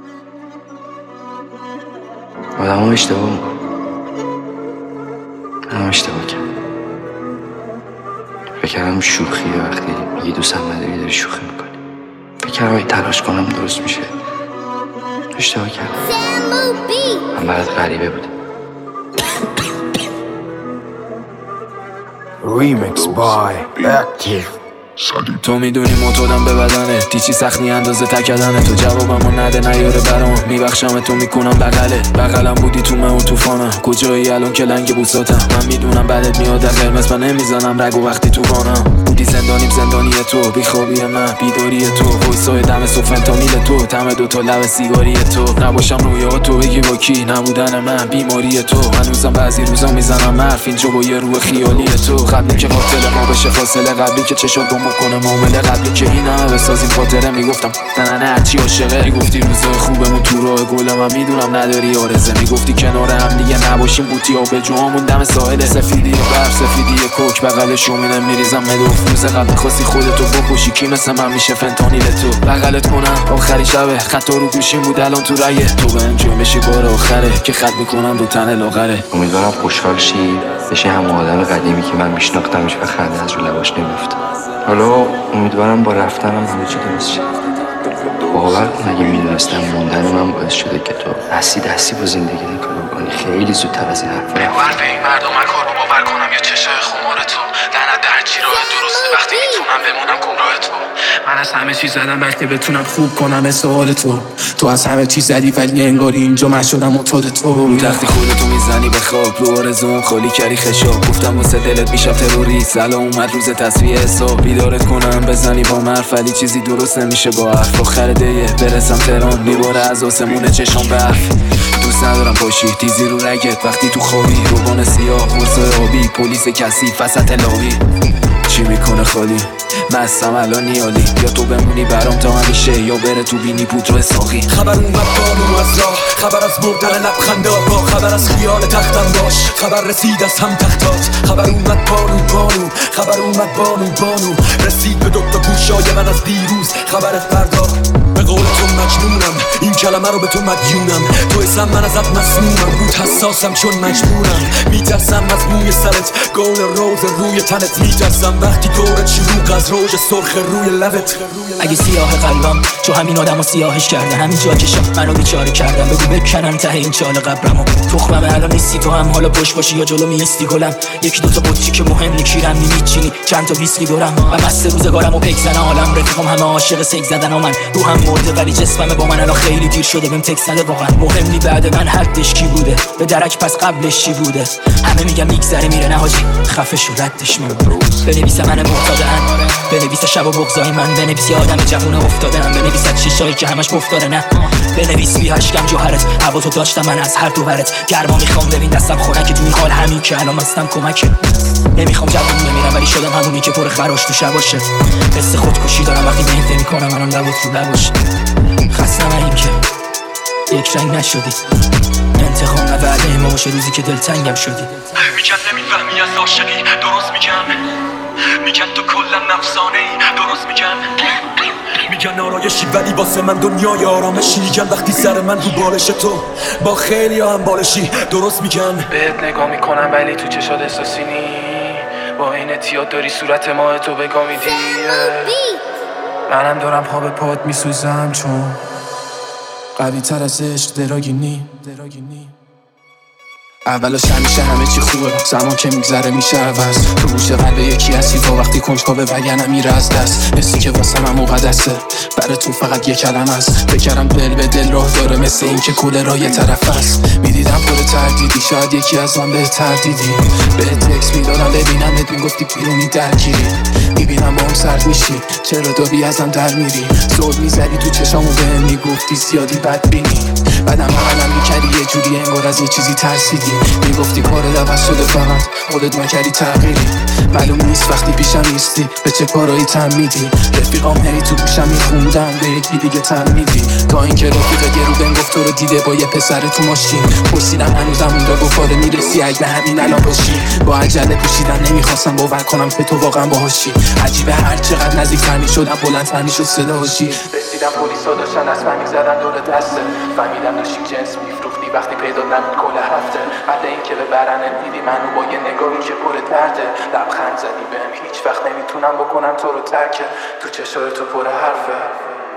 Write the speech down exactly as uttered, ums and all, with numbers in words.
آدم ها اشتباه میکنم. من اشتباه کردم. فکر کردم شوخی وقتی میگی دوستم نداری داری شوخی میکنی. فکر کردم اگه تلاش کنم درست میشه. اشتباه کردم. من برات غریبه بودم. Remix by Active. تو میدونی معتادم به بدنه، تیچی سختی اندازه تکدنه. تو جوابمو نده نیاره برام، میبخشم تو میکنم بغله. بغلم بودی تو من و توفانم، کجایی الان که لنگ بوساتم. من میدونم بعدت میاد قرمز، من نمیزنم رگو وقتی تو وانم. بودی زندانیم زندانی تو، بیخوابی من بیداری تو، وایسای دم سوفنتانیل تو، تم دوتا لب سیگاری تو. نباشم رویا تو بگی با کی، نبودن من بیماری تو. هنوزم بعضی روزا میزنم مرف اینجا با یه روح خیالی تو. قبلی که قاتل ما بشه فاصله، قبلی که چشات گم کنه معامله، قبلی که این همه بسازیم خاطره. میگفتم نه نه نه هرچی عاشقه. میگفتی روزای خوبمون تو راه گل، من میدونم نداری آرزه. میگفتی کنار هم دیگه نباشیم بوتی ها به جوامون دم ساحل. سفیدی برف سفیدی کوک بغل شومینه میریزم مدوف. روز قبل خواستی خودتو بکشی، کی مثل من میشه فنتانیل تو. بغلت کنم آخری شبه، خطا رو گوشیم بود الان تو رایه. تو به انجام بشی بار آخره که خط میکنم دو تن لاغره. امیدوارم خوشحال شی، بشی همون آدم قدیمی که من میشناختمش و خنده از رو لباش نمیفته. حالا امیدوارم با رفتنم همه چی درست شه. باور کن اگه میدونستم موندن من باعث شده که تو دستی دستی با زندگی نکار کنی، خیلی زودتر از این حرفا باور به این مردم من کار رو باور کنم یا چشای خمار تو. لعنت در چی راه درسته وقتی میتونم بمونم گمراه تو. من از همه چیز زدم بلکه بتونم خوب کنم سوال تو. تو از همه چیز زدی ولی انگاری اینجا من شدم معتاد تو. وقتی خودتو میزنی به خواب، رو آرزوم خالی کردی خشاب. گفتم واسه دلت میشم تروریست، الان اومد روز تصفیه حساب. بیدارت کنم بزنی با مرف ولی چیزی درست نمیشه با حرف. آخر دیه برسم تهران میباره از آسمون چشام برف. دوست ندارم باشی تیزی رو رگت وقتی تو خوابی. روبان سیاه قرص آبی پلیس کثیف وسط لابی. چی میکنه خالی مستم الان نیالی، یا تو بمونی برام تا همیشه یا بره تو بینی پودر ساقی. خبر اومد بانو از راه، خبر از مردن لبخندا با، خبر از خیال تختم باش، خبر رسید از هم تختات. خبر اومد بانو بانو، خبر اومد بانو بانو، رسید به دوتا گوشای من از دیروز خبرت بردار. به قول تو مجنونم، این کلمه رو به تو مدیونم. تو اسم من ازت مسمومم، بود حساسم چون مجبورم. میترسم از موی سرت، گل روز روی تنت. میترسم وقتی دورت شروع از روژ سرخ روی لبت. اگه سیاه قلبم چو همین آدمو سیاهش کرده، همین جا کشم منو بیچاره کردم. بگو بکنم ته این چال قبرمو. تخمم الان نیستی تو هم حالا پشت باشی یا جلو میستی گلم. یکی دوتا قطچی که مهم نیکیرم میچینی چند تا ویسکی دورم. و مست روزگارمو پیک زنه عالم رفیقم همه عاشق سیک زدن و من رو هم مرده ولی جسمم با من الان خیلی دیر شده بهم تکس نده واقعا. مهم نی بعد من حدش کی بوده، به درک پس قبلش چی بوده. همه میگم میگذره میره نه حاجی خفه شو ردش من. بنویسه من معتادم، بنویسه شب و بغضای من، بنویسه آدم جوون افتادم، بنویسه چیشایی که همش گفتاره نه. بنویس بی هشکم جوهرت، هوا تو داشتم من از هر دو ورت. گرما میخوام ببین دستم خنک تو این حال همین که الان مستم کمک. نمیخوام جوون بمیرم ولی شدم همونی که پر خراش تو شب باشه. حس خودکشی دارم وقتی به این فکر میکنم الان لبات رو لباشه. خستم این که یک رنگ نشدی، انتقام نه وعده ما باشه روزی که دلتنگم شدی. میگن نمیفهمی از عاشقی، درست میگن. میگن تو کلا افسانه ای، درست میگن. میگن آرایشی ولی واسه من دنیای آرامشی. میگن وقتی سر من رو بالش تو با خیلی هم بالشی، درست میگن. بهت نگاه میکنم ولی تو چشات احساسی نی، با این اتیاد داری صورت ماه تو بگاه میدی. منم دارم پا به پات میسوزم چون قوی تر از عشق دراگینی. اولش همیشه همه چی خوبه، زمان که میگذره میشه عوض. تو گوشه قلب یکی هستی تا وقتی کنجکاوه وگرنه میره از دست. حسی که واسه من مقدسه، براتون فقط یه کلمه است. فکرم دل به دل راه داره مثل این که کل راه یه طرف است. میدیدم پر تردیدی، شاید یکی از من بهتر دیدی. بهت تکس میدادم ببینمت میگفتی بیرونی درگیری. میبینم با هم سرد میشی، چرا داری ازم در میری. زود میزدی تو چشامو بهم میگفتی زیادی بدبینی. بعدم عملم میکردی یه جوری انگار از یه چیزی ترسیدی. میگفتی کارت عوض شده فقط خودت نکردی تغییری. معلوم نیست وقتی پیشم نیستی به چه کارایی تن میدی. رفیقام هی تو گوشم میخوندن به یکی دیگه تن میدی. تا اینکه رفیق گرو بهم گفت تو رو دیده با یه پسر تو ماشین. پرسیدم هنوزم اونجا گفاره میرسی اگه همین الان باشی. با عجله پوشیدن نمیخواستم باور کنم که تو واقعا باهاشی. عجیبه هر چقدر نزدیک‌تر میشدم بلندتر میشد صداشی. رسیدم پلیسا داشتن از فهمی زدن دور دسته. فهمیدم داشتی جنس میفروختی وقتی پیدا نبود کل هفته. بعد اینکه به برنت دیدی منو با یه نگاهی که پر درده، لبخند زدی بهم هیچ وقت نمیتونم بکنم تو رو ترکه. تو چشای تو پر حرفه.